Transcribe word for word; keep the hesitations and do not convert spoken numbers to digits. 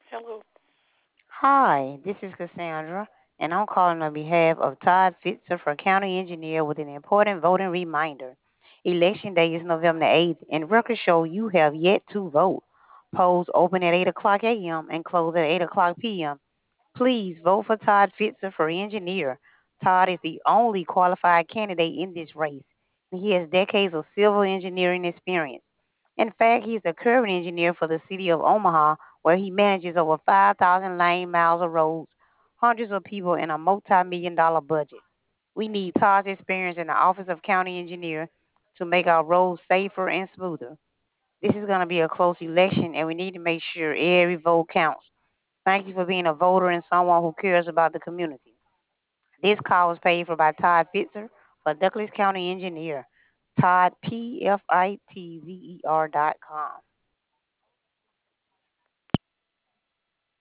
Hello. Hi, this is Cassandra, and I'm calling on behalf of Todd Fitzer for County Engineer with an important voting reminder. Election day is November eighth, and records show you have yet to vote. Polls open at eight o'clock a m and close at eight o'clock p m Please vote for Todd Fitzer for engineer. Todd is the only qualified candidate in this race. He has decades of civil engineering experience. In fact, he is the current engineer for the city of Omaha, where he manages over five thousand lane miles of roads, hundreds of people, and a multi million dollar budget. We need Todd's experience in the office of county engineer to make our roads safer and smoother. This is going to be a close election, and we need to make sure every vote counts. Thank you for being a voter and someone who cares about the community. This call was paid for by Todd Fitzer for Douglas County Engineer. Todd, P F I T Z E R dot com.